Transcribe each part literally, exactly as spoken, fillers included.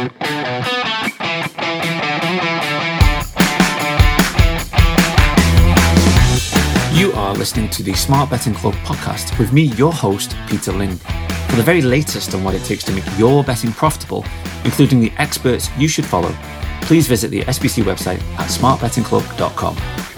You are listening to the Smart Betting Club podcast with me, your host, Peter Ling. For the very latest on what it takes to make your betting profitable, including the experts you should follow, please visit the S B C website at smart betting club dot com.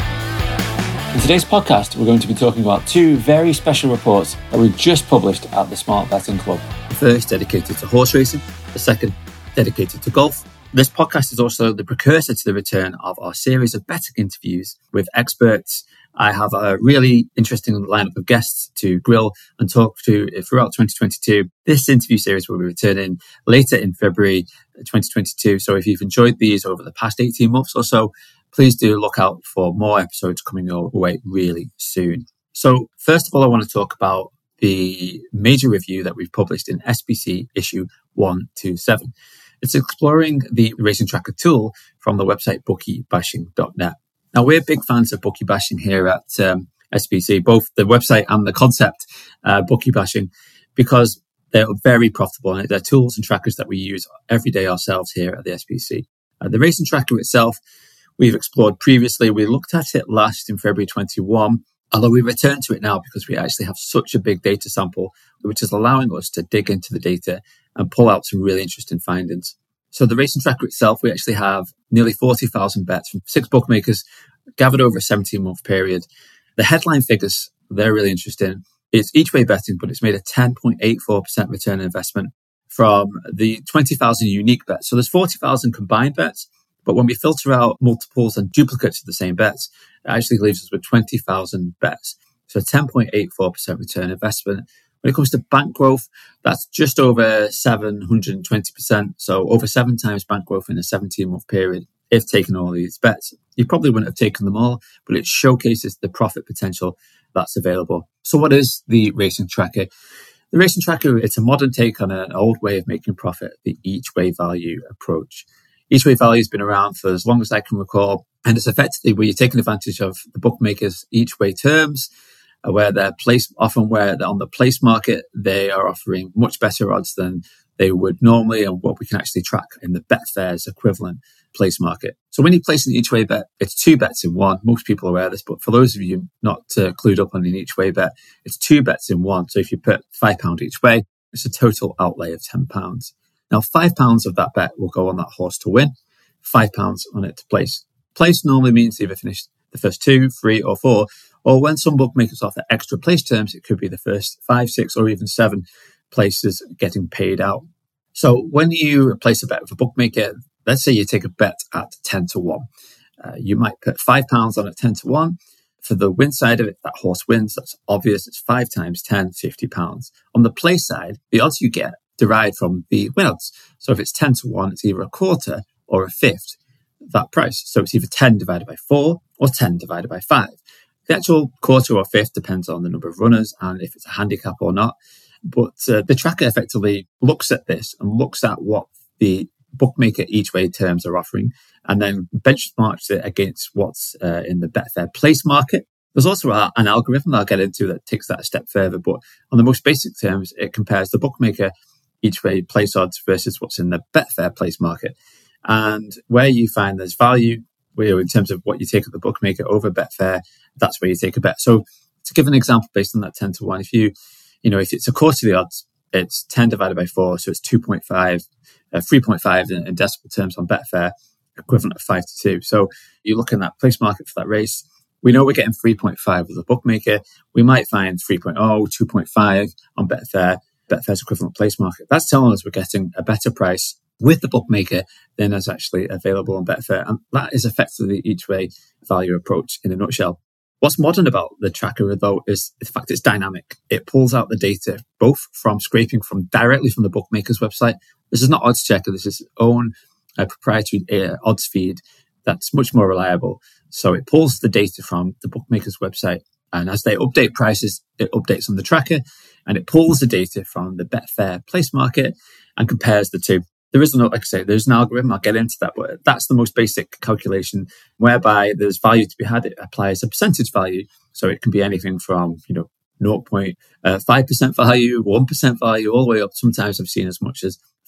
In today's podcast, we're going to be talking about two very special reports that we've just published at the Smart Betting Club. The first dedicated to horse racing, the second dedicated to golf. This podcast is also the precursor to the return of our series of betting interviews with experts. I have a really interesting lineup of guests to grill and talk to throughout twenty twenty-two. This interview series will be returning later in February twenty twenty-two. So if you've enjoyed these over the past eighteen months or so, please do look out for more episodes coming your way really soon. So first of all, I want to talk about the major review that we've published in S B C issue one twenty-seven. It's exploring the racing tracker tool from the website bookie bashing dot net. Now, we're big fans of bookie bashing here at um, S B C, both the website and the concept, uh, bookie bashing, because they're very profitable and they're tools and trackers that we use every day ourselves here at the S B C. Uh, the racing tracker itself, we've explored previously. We looked at it last in February twenty-one, although we returned to it now because we actually have such a big data sample, which is allowing us to dig into the data and pull out some really interesting findings. So the racing tracker itself, we actually have nearly forty thousand bets from six bookmakers gathered over a seventeen-month period. The headline figures, they're really interesting. It's each-way betting, but it's made a ten point eight four percent return on investment from the twenty thousand unique bets. So there's forty thousand combined bets, but when we filter out multiples and duplicates of the same bets, it actually leaves us with twenty thousand bets. So ten point eight four percent return on investment. When it comes to bank growth, that's just over seven hundred twenty percent. So over seven times bank growth in a seventeen-month period. If taking all these bets, you probably wouldn't have taken them all, but it showcases the profit potential that's available. So what is the racing tracker? The racing tracker, it's a modern take on an old way of making profit, the each-way value approach. Each-way value has been around for as long as I can recall, and it's effectively where you're taking advantage of the bookmakers' each-way terms, where they're placed, often where they're on the place market, they are offering much better odds than they would normally and what we can actually track in the Betfair's equivalent place market. So when you place an each-way bet, it's two bets in one. Most people are aware of this, but for those of you not uh, clued up on an each-way bet, it's two bets in one. So if you put five pounds each way, it's a total outlay of ten pounds. Now, five pounds of that bet will go on that horse to win, five pounds on it to place. Place normally means either finish the first two, three, or four, or when some bookmakers offer extra place terms, it could be the first five, six, or even seven places getting paid out. So when you place a bet with a bookmaker, let's say you take a bet at ten to one. Uh, you might put five pounds on at ten to one. For the win side of it, that horse wins. That's obvious. It's five times ten, fifty pounds. On the play side, the odds you get derived from the win odds. So if it's ten to one, it's either a quarter or a fifth that price. So it's either ten divided by four or ten divided by five. The actual quarter or fifth depends on the number of runners and if it's a handicap or not. But uh, the tracker effectively looks at this and looks at what the bookmaker each way terms are offering and then benchmarks it against what's uh, in the Betfair place market. There's also a, an algorithm that I'll get into that takes that a step further. But on the most basic terms, it compares the bookmaker each way place odds versus what's in the Betfair place market. And where you find there's value, where in terms of what you take at the bookmaker over Betfair, that's where you take a bet. So to give an example based on that ten to one, if you, you know, if it's a quarter of the odds, it's ten divided by four, so it's two point five, uh, three point five in, in decimal terms on Betfair, equivalent of five to two. So you look in that place market for that race, we know we're getting three point five with the bookmaker. We might find three point oh, two point five on Betfair, Betfair's equivalent place market. That's telling us we're getting a better price with the bookmaker than is actually available on Betfair. And that is effectively the each-way value approach in a nutshell. What's modern about the tracker, though, is the fact it's dynamic. It pulls out the data both from scraping from directly from the bookmaker's website. This is not Odds Checker. This is its own uh, proprietary uh, odds feed that's much more reliable. So it pulls the data from the bookmaker's website. And as they update prices, it updates on the tracker and it pulls the data from the Betfair place market and compares the two. There is no, like I say, there's an algorithm. I'll get into that, but that's the most basic calculation whereby there's value to be had. It applies a percentage value. So it can be anything from, you know, zero point five percent value, one percent value, all the way up. Sometimes I've seen as much as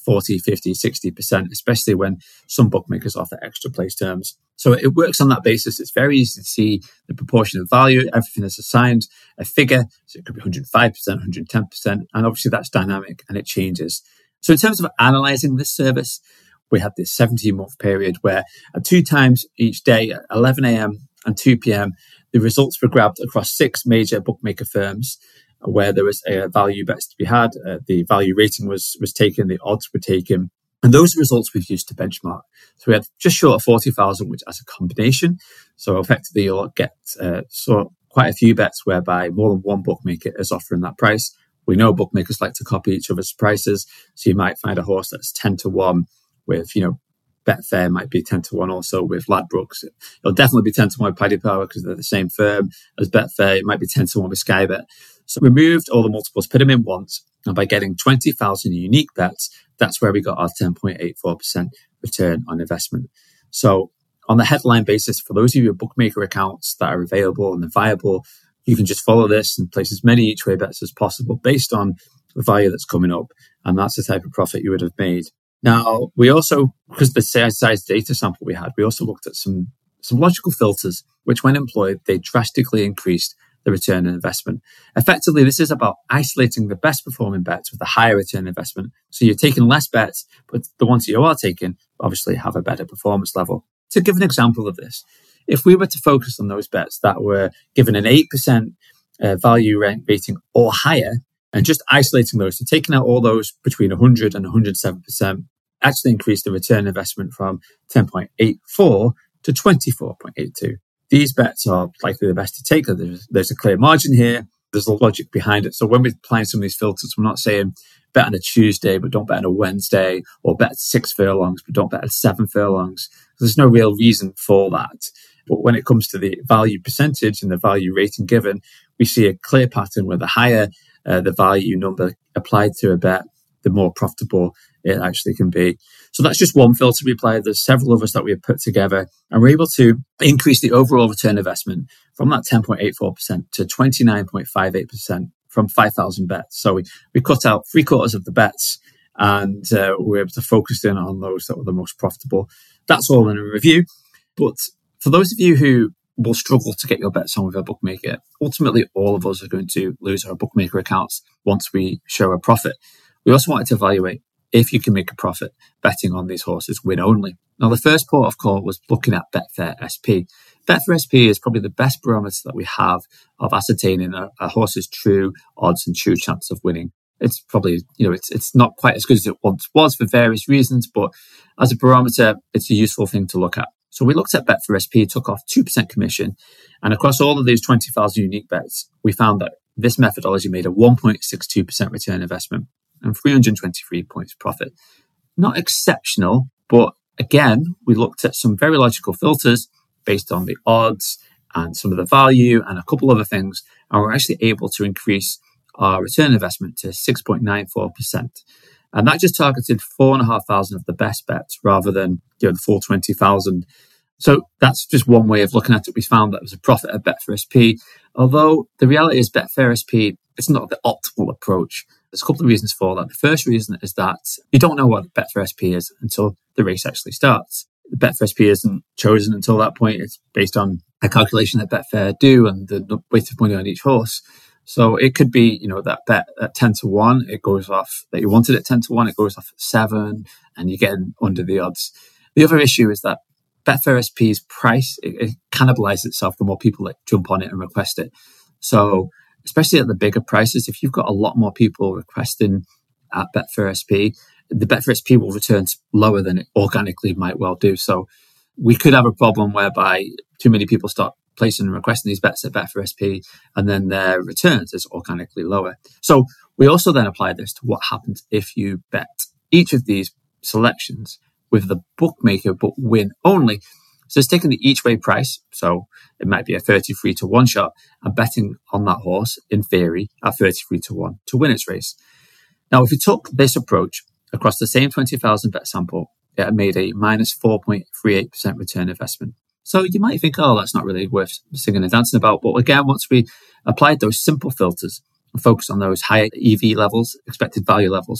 forty, fifty, sixty percent, especially when some bookmakers offer extra place terms. So it works on that basis. It's very easy to see the proportion of value. Everything is assigned a figure. So it could be one hundred five percent, one hundred ten percent. And obviously that's dynamic and it changes. So in terms of analyzing this service, we had this seventeen month period where at two times each day at eleven a.m. and two p.m., the results were grabbed across six major bookmaker firms where there was a value bets to be had. Uh, the value rating was was taken, the odds were taken, and those results we've used to benchmark. So we had just short of forty thousand, which as a combination. So effectively you'll get uh, so quite a few bets whereby more than one bookmaker is offering that price. We know bookmakers like to copy each other's prices. So you might find a horse that's ten to one with, you know, Betfair might be ten to one also with Ladbrokes. It'll definitely be ten to one with Paddy Power because they're the same firm as Betfair. It might be ten to one with Sky Bet. So we removed all the multiples, put them in once. And by getting twenty thousand unique bets, that's where we got our ten point eight four percent return on investment. So on the headline basis, for those of you with bookmaker accounts that are available and viable, you can just follow this and place as many each way bets as possible based on the value that's coming up. And that's the type of profit you would have made. Now, we also, because the size data sample we had, we also looked at some, some logical filters, which when employed, they drastically increased the return on investment. Effectively, this is about isolating the best performing bets with a higher return on investment. So you're taking less bets, but the ones that you are taking obviously have a better performance level. To give an example of this, if we were to focus on those bets that were given an eight percent uh, value rating or higher, and just isolating those, so taking out all those between one hundred and one hundred seven percent, actually increased the return on investment from ten point eight four to twenty-four point eight two. These bets are likely the best to take. There's, there's a clear margin here. There's a logic behind it. So when we're applying some of these filters, we're not saying bet on a Tuesday, but don't bet on a Wednesday, or bet six furlongs, but don't bet at seven furlongs. There's no real reason for that. But when it comes to the value percentage and the value rating given, we see a clear pattern where the higher uh, the value number applied to a bet, the more profitable it actually can be. So that's just one filter we applied. There's several others that we have put together, and we're able to increase the overall return investment from that ten point eight four percent to twenty-nine point five eight percent from five thousand bets. So we, we cut out three quarters of the bets, and uh, we were able to focus in on those that were the most profitable. That's all in a review. But for those of you who will struggle to get your bets on with a bookmaker, ultimately all of us are going to lose our bookmaker accounts once we show a profit. We also wanted to evaluate if you can make a profit betting on these horses win only. Now, the first port of call was looking at Betfair S P. Betfair S P is probably the best barometer that we have of ascertaining a, a horse's true odds and true chance of winning. It's probably, you know, it's it's not quite as good as it once was for various reasons, but as a barometer, it's a useful thing to look at. So we looked at Betfair S P, took off two percent commission, and across all of these twenty thousand unique bets, we found that this methodology made a one point six two percent return investment and three hundred twenty-three points profit. Not exceptional, but again, we looked at some very logical filters based on the odds and some of the value and a couple other things, and we're actually able to increase our return investment to six point nine four percent. And that just targeted four and a half thousand of the best bets rather than, you know, the full twenty thousand. So that's just one way of looking at it. We found that it was a profit at Betfair S P. Although the reality is Betfair S P, it's not the optimal approach. There's a couple of reasons for that. The first reason is that you don't know what Betfair S P is until the race actually starts. The Betfair S P isn't chosen until that point. It's based on a calculation that Betfair do and the weight of money on each horse. So it could be, you know, that bet at ten to one, it goes off that you wanted at ten to one, it goes off at seven, and you're getting under the odds. The other issue is that Betfair S P's price, it, it cannibalizes itself the more people that jump on it and request it. So especially at the bigger prices, if you've got a lot more people requesting at Betfair S P, the Betfair S P will return lower than it organically might well do. So we could have a problem whereby too many people start placing and requesting these bets at Betfair S P, and then their returns is organically lower. So we also then apply this to what happens if you bet each of these selections with the bookmaker but win only. So it's taking the each way price, so it might be a thirty-three to one shot, and betting on that horse, in theory, at thirty-three to one to win its race. Now, if we took this approach across the same twenty thousand bet sample, it made a minus four point three eight percent return investment. So you might think, oh, that's not really worth singing and dancing about. But again, once we applied those simple filters and focused on those high E V levels, expected value levels,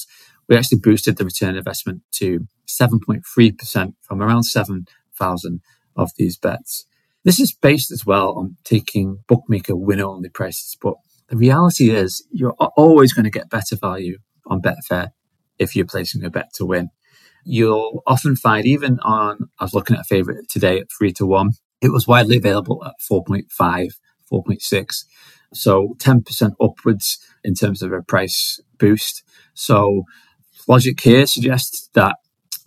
we actually boosted the return on investment to seven point three percent from around seven thousand of these bets. This is based as well on taking bookmaker win-only prices, but the reality is you're always going to get better value on Betfair if you're placing a bet to win. You'll often find, even on, I was looking at a favourite today at three to one, it was widely available at four point five, four point six. So ten percent upwards in terms of a price boost. So logic here suggests that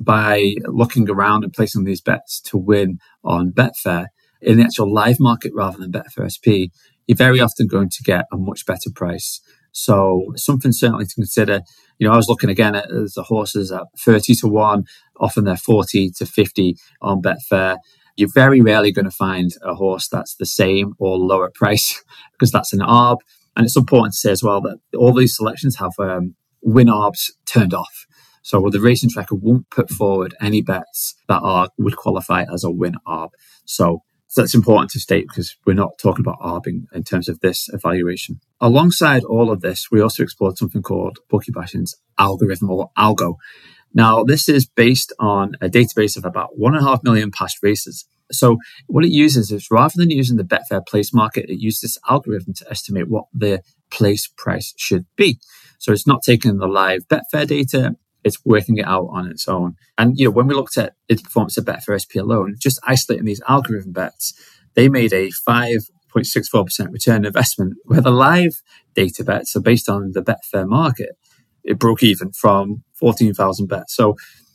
by looking around and placing these bets to win on Betfair, in the actual live market rather than Betfair S P, you're very often going to get a much better price. So something certainly to consider. You know, I was looking again at the horses at thirty to one, often they're forty to fifty on Betfair. You're very rarely going to find a horse that's the same or lower price because that's an A R B. And it's important to say as well that all these selections have um, win A R Bs turned off. So the racing tracker won't put forward any bets that are would qualify as a win A R B. So So that's important to state because we're not talking about arbing in terms of this evaluation. Alongside all of this, we also explored something called BookieBashing's algorithm or algo. Now, this is based on a database of about one and a half million past races. So what it uses is rather than using the Betfair place market, it uses this algorithm to estimate what the place price should be. So it's not taking the live Betfair data. It's working it out on its own. And, you know, when we looked at its performance at Betfair S P alone, just isolating these algorithm bets, they made a five point six four percent return on investment, where the live data bets are based on the Betfair market. It broke even from fourteen thousand bets. So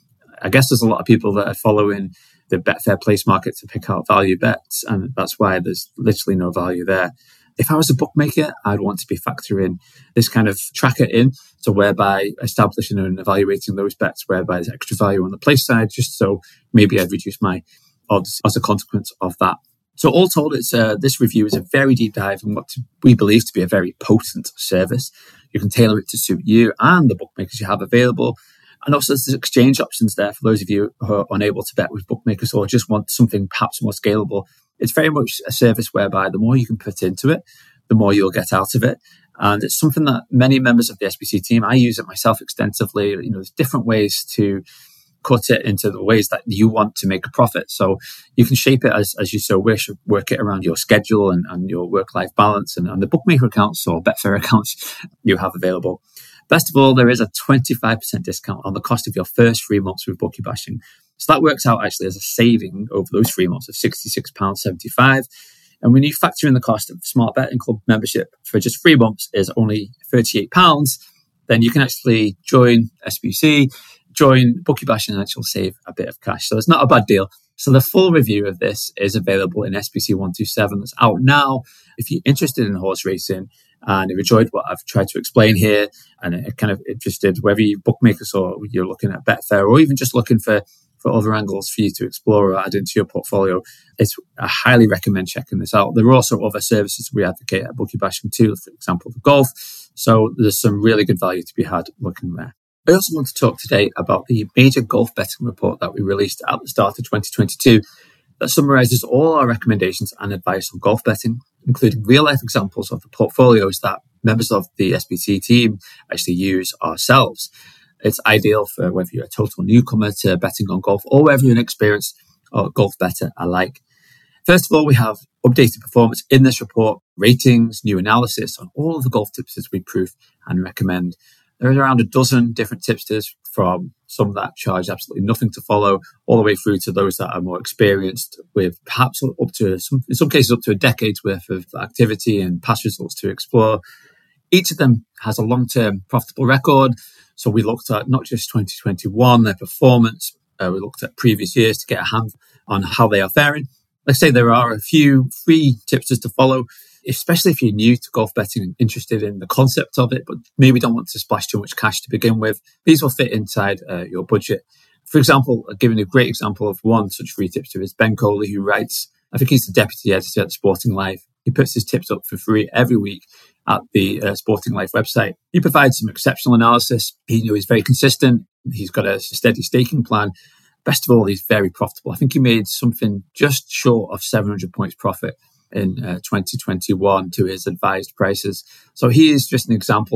I guess there's a lot of people that are following the Betfair place market to pick out value bets, and that's why there's literally no value there. If I was a bookmaker, I'd want to be factoring this kind of tracker in, so whereby establishing and evaluating those bets, whereby there's extra value on the place side, just so maybe I'd reduce my odds as a consequence of that. So all told, it's uh, this review is a very deep dive in what we believe to be a very potent service. You can tailor it to suit you and the bookmakers you have available. And also there's exchange options there for those of you who are unable to bet with bookmakers or just want something perhaps more scalable. It's very much a service whereby the more you can put into it, the more you'll get out of it. And it's something that many members of the S B C team, I use it myself extensively. You know, there's different ways to cut it into the ways that you want to make a profit. So you can shape it as, as you so wish, work it around your schedule and, and your work-life balance and, and the bookmaker accounts or Betfair accounts you have available. Best of all, there is a twenty-five percent discount on the cost of your first three months with BookieBashing. So that works out actually as a saving over those three months of sixty-six pounds seventy-five. And when you factor in the cost of Smart Betting Club membership for just three months is only thirty-eight pounds, then you can actually join S B C, join BookieBashing and actually save a bit of cash. So it's not a bad deal. So the full review of this is available in S B C one twenty-seven. That's out now. If you're interested in horse racing and you've enjoyed what I've tried to explain here and it kind of interested, whether you're bookmakers or you're looking at Betfair or even just looking for, for other angles for you to explore or add into your portfolio, it's, I highly recommend checking this out. There are also other services we advocate at BookieBashing too, for example, the golf. So there's some really good value to be had looking there. I also want to talk today about the major golf betting report that we released at the start of twenty twenty-two that summarizes all our recommendations and advice on golf betting, including real-life examples of the portfolios that members of the S B C team actually use ourselves. It's ideal for whether you're a total newcomer to betting on golf or whether you're an experienced or golf bettor alike. First of all, we have updated performance in this report, ratings, new analysis on all of the golf tipsters we proof and recommend. There's around a dozen different tipsters, from some that charge absolutely nothing to follow, all the way through to those that are more experienced with perhaps up to, some, in some cases, up to a decade's worth of activity and past results to explore. Each of them has a long-term profitable record. So we looked at not just twenty twenty-one, their performance. Uh, we looked at previous years to get a hand on how they are faring. Like I say, there are a few free tipsters to follow, especially if you're new to golf betting and interested in the concept of it, but maybe don't want to splash too much cash to begin with. These will fit inside uh, your budget. For example, giving a great example of one such free tipster is Ben Coley, who writes, I think he's the deputy editor at Sporting Life. He puts his tips up for free every week at the uh, Sporting Life website. He provides some exceptional analysis. He, you know, he's very consistent. He's got a steady staking plan. Best of all, he's very profitable. I think he made something just short of seven hundred points profit in uh, twenty twenty-one to his advised prices. So he is just an example of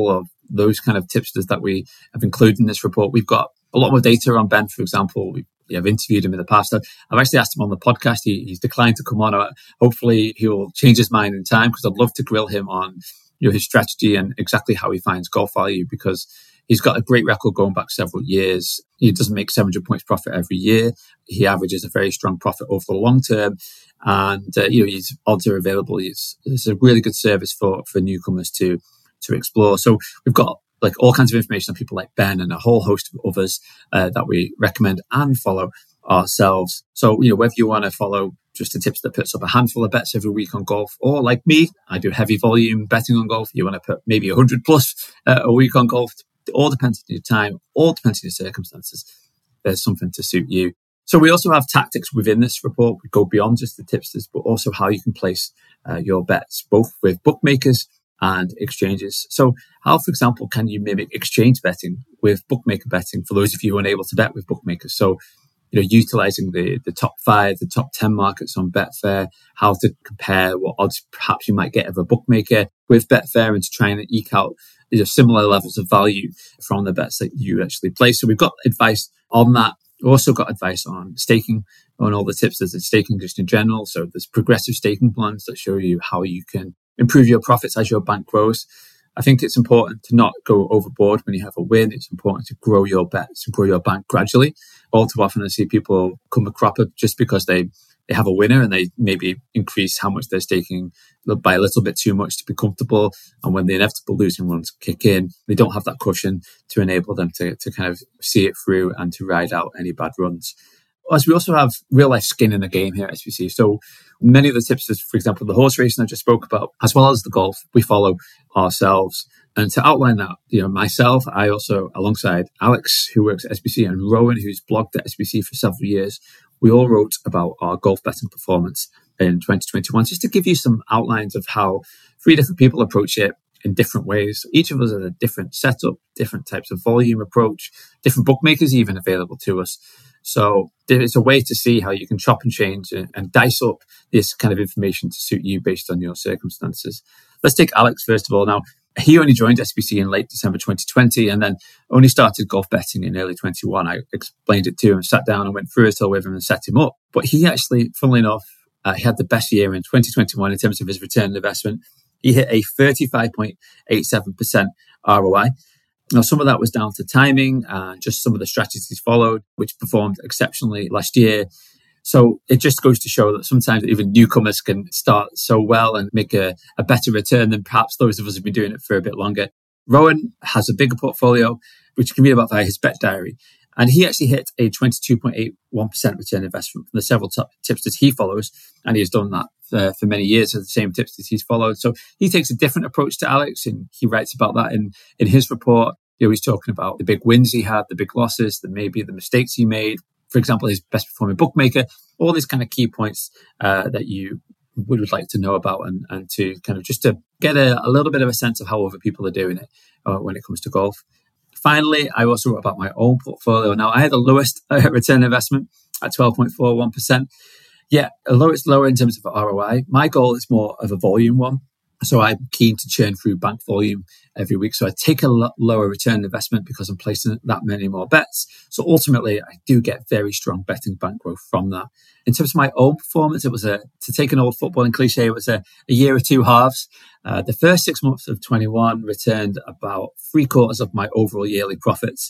those kind of tipsters that we have included in this report. We've got a lot more data on Ben, for example. We I've interviewed him in the past. I've actually asked him on the podcast. He, he's declined to come on. Hopefully he'll change his mind in time, because I'd love to grill him on, you know, his strategy and exactly how he finds golf value, because he's got a great record going back several years. He doesn't make seven hundred points profit every year. He averages a very strong profit over the long term. And, uh, you know, his odds are available. It's, it's a really good service for, for newcomers to, to explore. So we've got like all kinds of information on people like Ben and a whole host of others uh, that we recommend and follow ourselves. So, you know, whether you want to follow just a tips that puts up a handful of bets every week on golf, or like me, I do heavy volume betting on golf. You want to put maybe one hundred plus uh, a week on golf. It all depends on your time, all depends on your circumstances. There's something to suit you. So we also have tactics within this report. We go beyond just the tipsters, but also how you can place uh, your bets, both with bookmakers and exchanges. So how, for example, can you mimic exchange betting with bookmaker betting for those of you unable to bet with bookmakers? So, you know, utilizing the, the top five, the top ten markets on Betfair, how to compare what odds perhaps you might get of a bookmaker with Betfair, and to try and eke out, you know, similar levels of value from the bets that you actually place. So we've got advice on that. We've also got advice on staking, on all the tips. There's staking just in general. So there's progressive staking plans that show you how you can improve your profits as your bank grows. I think it's important to not go overboard when you have a win. It's important to grow your bets and grow your bank gradually. All too often I see people come a cropper just because they, they have a winner and they maybe increase how much they're staking by a little bit too much to be comfortable. And when the inevitable losing runs kick in, they don't have that cushion to enable them to, to kind of see it through and to ride out any bad runs. As we also have real life skin in the game here at S B C. So many of the tipsters, for example, the horse racing I just spoke about, as well as the golf, we follow ourselves. And to outline that, you know, myself, I also, alongside Alex, who works at S B C, and Rowan, who's blogged at S B C for several years, we all wrote about our golf betting performance in twenty twenty-one, just to give you some outlines of how three different people approach it in different ways. Each of us has a different setup, different types of volume approach, different bookmakers even available to us. So it's a way to see how you can chop and change and, and dice up this kind of information to suit you based on your circumstances. Let's take Alex first of all. Now, he only joined S B C in late December twenty twenty and then only started golf betting in early twenty-one. I explained it to him, sat down and went through it all with him and set him up. But he actually, funnily enough, uh, he had the best year in twenty twenty-one in terms of his return on investment. He hit a thirty-five point eight seven percent R O I. Now, some of that was down to timing and just some of the strategies followed, which performed exceptionally last year. So it just goes to show that sometimes even newcomers can start so well and make a, a better return than perhaps those of us who've been doing it for a bit longer. Rowan has a bigger portfolio, which you can read about via his bet diary. And he actually hit a twenty-two point eight one percent return on investment from the several top tipsters he follows. And he has done that for, for many years with the same tipsters he's followed. So he takes a different approach to Alex, and he writes about that in, in his report. You know, he's talking about the big wins he had, the big losses, the maybe the mistakes he made. For example, his best performing bookmaker, all these kind of key points uh, that you would, would like to know about, and, and to kind of just to get a, a little bit of a sense of how other people are doing it uh, when it comes to golf. Finally, I also wrote about my own portfolio. Now, I had the lowest uh, return investment at twelve point four one percent. Yeah, although it's lower in terms of R O I, my goal is more of a volume one. So I'm keen to churn through bank volume every week. So I take a lot lower return investment because I'm placing that many more bets. So ultimately, I do get very strong betting bank growth from that. In terms of my own performance, it was a, to take an old footballing cliche, it was a, a year of two halves. Uh, the first six months of twenty-one returned about three quarters of my overall yearly profits.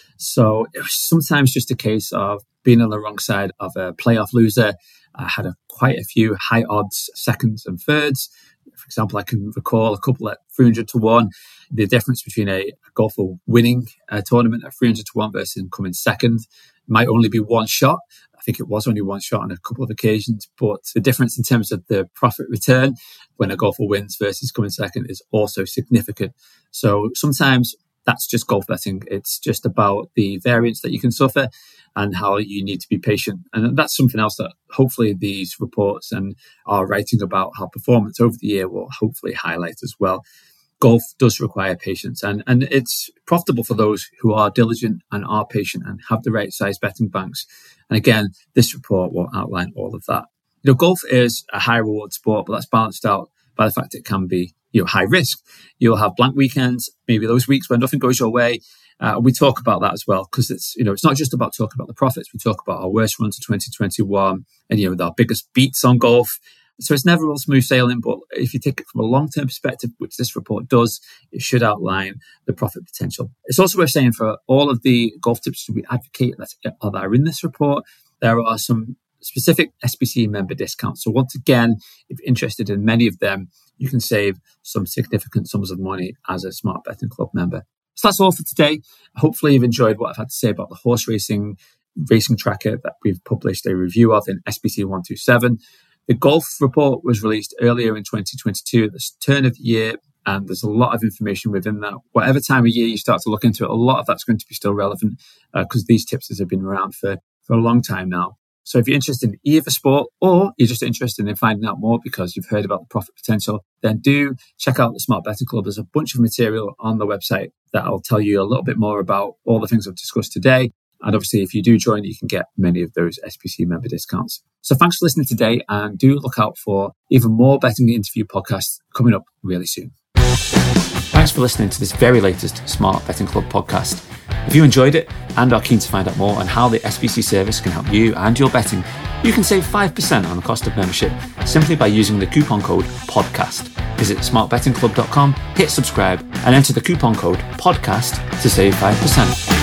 So it was sometimes just a case of being on the wrong side of a playoff loser. I had a, quite a few high odds seconds and thirds. For example, I can recall a couple at three hundred to one. The difference between a, a golfer winning a tournament at three hundred to one versus coming second might only be one shot. I think it was only one shot on a couple of occasions, but the difference in terms of the profit return when a golfer wins versus coming second is also significant. So sometimes that's just golf betting. It's just about the variance that you can suffer and how you need to be patient. And that's something else that hopefully these reports and our writing about our performance over the year will hopefully highlight as well. Golf does require patience, and, and it's profitable for those who are diligent and are patient and have the right size betting banks. And again, this report will outline all of that. You know, golf is a high reward sport, but that's balanced out by the fact it can be, you know, high risk. You'll have blank weekends, maybe those weeks where nothing goes your way. Uh, we talk about that as well, because it's, you know, it's not just about talking about the profits. We talk about our worst runs of twenty twenty-one and, you know, our biggest beats on golf. So it's never all smooth sailing, but if you take it from a long-term perspective, which this report does, it should outline the profit potential. It's also worth saying for all of the golf tips that we advocate that are in this report, there are some specific S B C member discounts. So once again, if you're interested in many of them, you can save some significant sums of money as a Smart Betting Club member. So that's all for today. Hopefully you've enjoyed what I've had to say about the horse racing racing tracker that we've published a review of in S B C one twenty-seven. The golf report was released earlier in twenty twenty-two at the turn of the year, and there's a lot of information within that. Whatever time of year you start to look into it, a lot of that's going to be still relevant because uh, these tips have been around for, for a long time now. So if you're interested in either sport or you're just interested in finding out more because you've heard about the profit potential, then do check out the Smart Betting Club. There's a bunch of material on the website that will tell you a little bit more about all the things I've discussed today. And obviously, if you do join, you can get many of those S B C member discounts. So thanks for listening today, and do look out for even more betting interview podcasts coming up really soon. Thanks for listening to this very latest Smart Betting Club podcast. If you enjoyed it and are keen to find out more on how the S B C service can help you and your betting, you can save five percent on the cost of membership simply by using the coupon code PODCAST. Visit smart betting club dot com, hit subscribe, and enter the coupon code PODCAST to save five percent.